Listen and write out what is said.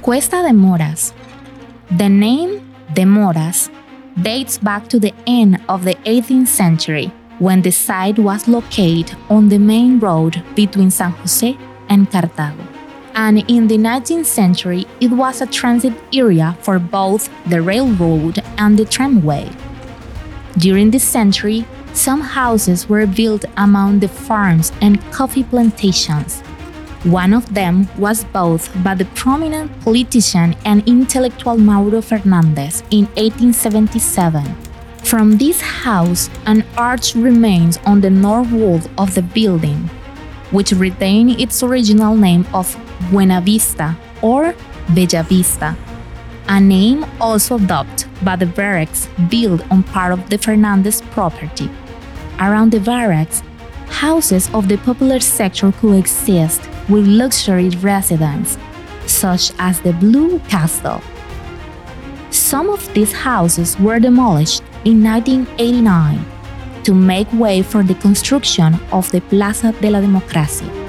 Cuesta de Moras. The name de Moras dates back to the end of the 18th century, when the site was located on the main road between San Jose and Cartago. And in the 19th century, it was a transit area for both the railroad and the tramway. During this century, some houses were built among the farms and coffee plantations. One of them was bought by the prominent politician and intellectual Mauro Fernandez in 1877. From this house, an arch remains on the north wall of the building, which retained its original name of Buena Vista or Bella Vista, a name also adopted by the barracks built on part of the Fernandez property. Around the barracks, houses of the popular sector coexist with luxury residents, such as the Blue Castle. Some of these houses were demolished in 1989 to make way for the construction of the Plaza de la Democracia.